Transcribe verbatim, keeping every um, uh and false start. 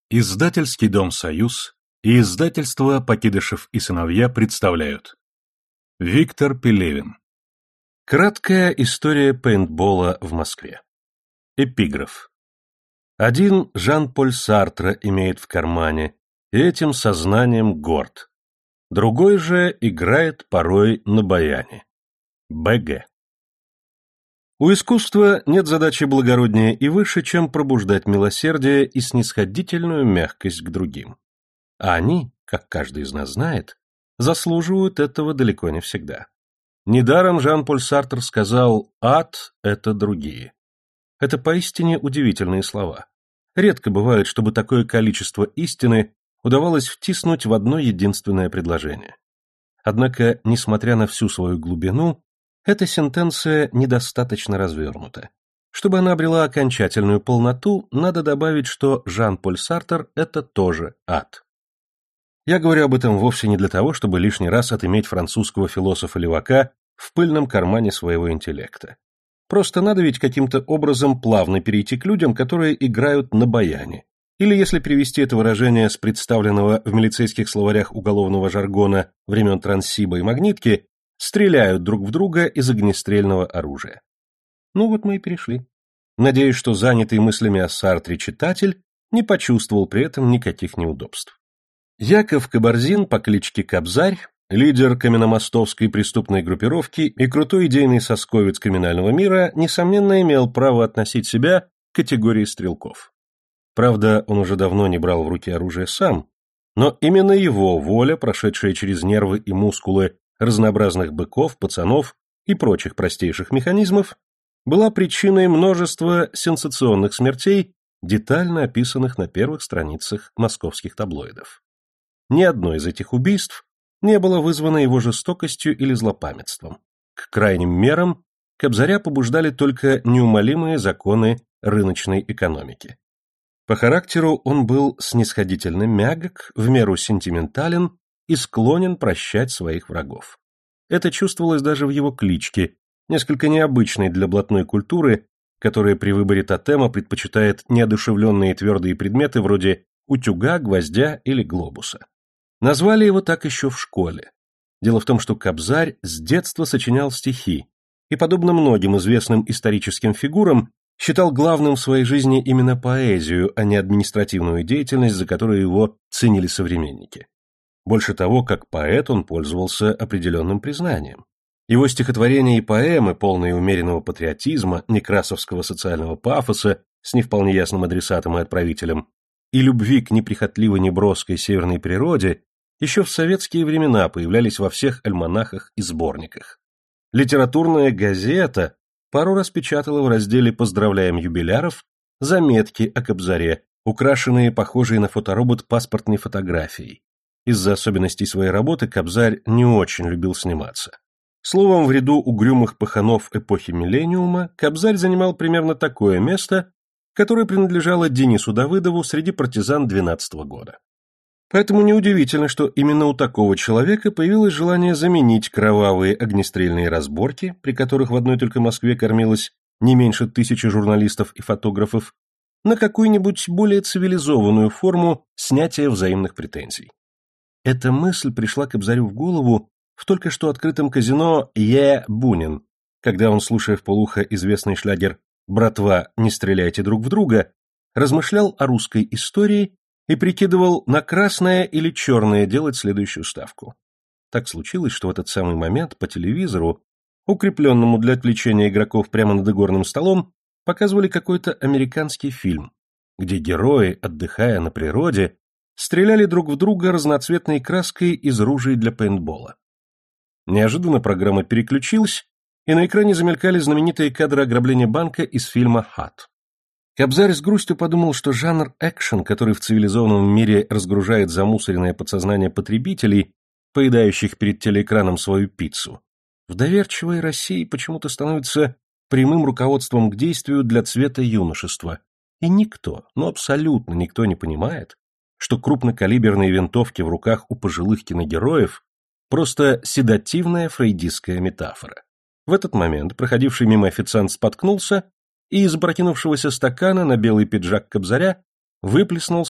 Издательский дом «Союз» и издательство «Покидышев и сыновья» представляют. Виктор Пелевин. Краткая история пейнтбола в Москве. Эпиграф. Один Жан-Поль Сартра имеет в кармане, и этим сознанием горд. Другой же играет порой на баяне. Б Г У искусства нет задачи благороднее и выше, чем пробуждать милосердие и снисходительную мягкость к другим. А они, как каждый из нас знает, заслуживают этого далеко не всегда. Недаром Жан-Поль Сартр сказал «ад – это другие». Это поистине удивительные слова. Редко бывает, чтобы такое количество истины удавалось втиснуть в одно единственное предложение. Однако, несмотря на всю свою глубину, эта сентенция недостаточно развернута. Чтобы она обрела окончательную полноту, надо добавить, что Жан-Поль Сартр – это тоже ад. Я говорю об этом вовсе не для того, чтобы лишний раз отыметь французского философа-левака в пыльном кармане своего интеллекта. Просто надо ведь каким-то образом плавно перейти к людям, которые играют на баяне. Или, если перевести это выражение с представленного в милицейских словарях уголовного жаргона времен Транссиба и Магнитки, стреляют друг в друга из огнестрельного оружия. Ну вот мы и перешли. Надеюсь, что занятый мыслями о Сартре читатель не почувствовал при этом никаких неудобств. Яков Кабарзин по кличке Кобзарь, лидер каменномостовской преступной группировки и крутой идейный сосковец криминального мира, несомненно имел право относить себя к категории стрелков. Правда, он уже давно не брал в руки оружие сам, но именно его воля, прошедшая через нервы и мускулы разнообразных быков, пацанов и прочих простейших механизмов, была причиной множества сенсационных смертей, детально описанных на первых страницах московских таблоидов. Ни одно из этих убийств не было вызвано его жестокостью или злопамятством. К крайним мерам Кобзаря побуждали только неумолимые законы рыночной экономики. По характеру он был снисходительно мягок, в меру сентиментален и склонен прощать своих врагов. Это чувствовалось даже в его кличке, несколько необычной для блатной культуры, которая при выборе тотема предпочитает неодушевленные твердые предметы вроде утюга, гвоздя или глобуса. Назвали его так еще в школе. Дело в том, что Кобзарь с детства сочинял стихи и, подобно многим известным историческим фигурам, считал главным в своей жизни именно поэзию, а не административную деятельность, за которую его ценили современники. Больше того, как поэт он пользовался определенным признанием. Его стихотворения и поэмы, полные умеренного патриотизма, некрасовского социального пафоса с не вполне ясным адресатом и отправителем, и любви к неприхотливой неброской северной природе, еще в советские времена появлялись во всех альманахах и сборниках. Литературная газета пару раз печатала в разделе «Поздравляем юбиляров» заметки о Кобзаре, украшенные похожей на фоторобот паспортной фотографией. Из-за особенностей своей работы Кобзарь не очень любил сниматься. Словом, в ряду угрюмых паханов эпохи миллениума Кобзарь занимал примерно такое место, которое принадлежало Денису Давыдову среди партизан двенадцатого года. Поэтому неудивительно, что именно у такого человека появилось желание заменить кровавые огнестрельные разборки, при которых в одной только Москве кормилось не меньше тысячи журналистов и фотографов, на какую-нибудь более цивилизованную форму снятия взаимных претензий. Эта мысль пришла Кобзарю в голову в только что открытом казино «Е. Бунин», когда он, слушая вполуха известный шлягер «Братва, не стреляйте друг в друга», размышлял о русской истории и прикидывал, на красное или черное делать следующую ставку. Так случилось, что в этот самый момент по телевизору, укрепленному для отвлечения игроков прямо над игорным столом, показывали какой-то американский фильм, где герои, отдыхая на природе, стреляли друг в друга разноцветной краской из ружей для пейнтбола. Неожиданно программа переключилась, и на экране замелькали знаменитые кадры ограбления банка из фильма «Хат». Кобзарь с грустью подумал, что жанр экшен, который в цивилизованном мире разгружает замусоренное подсознание потребителей, поедающих перед телеэкраном свою пиццу, в доверчивой России почему-то становится прямым руководством к действию для цвета юношества. И никто, ну абсолютно никто не понимает, что крупнокалиберные винтовки в руках у пожилых киногероев просто седативная фрейдистская метафора. В этот момент проходивший мимо официант споткнулся, и из опрокинувшегося стакана на белый пиджак Кобзаря выплеснул